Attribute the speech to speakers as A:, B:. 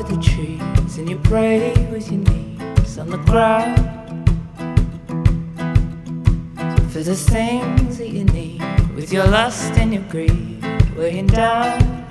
A: the trees and you pray with your knees on the ground for the things that you need, with your lust and your greed weighing down.